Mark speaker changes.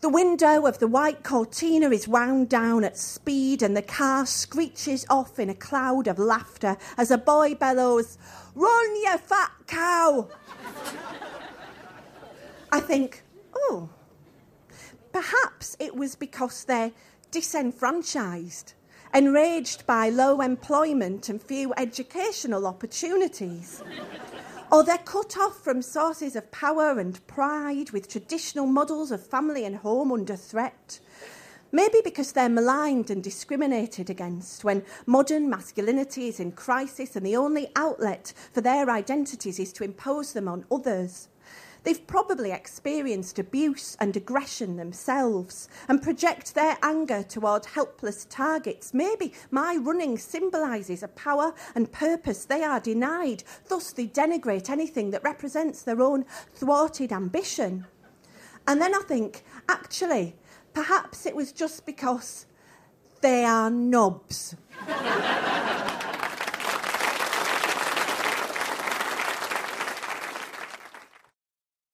Speaker 1: The window of the white Cortina is wound down at speed and the car screeches off in a cloud of laughter as a boy bellows, "Run, you fat cow!" I think, oh, perhaps it was because they're disenfranchised, enraged by low employment and few educational opportunities. Or they're cut off from sources of power and pride with traditional models of family and home under threat. Maybe because they're maligned and discriminated against when modern masculinity is in crisis and the only outlet for their identities is to impose them on others. They've probably experienced abuse and aggression themselves and project their anger toward helpless targets. Maybe my running symbolises a power and purpose they are denied. Thus, they denigrate anything that represents their own thwarted ambition. And then I think, actually, perhaps it was just because they are knobs.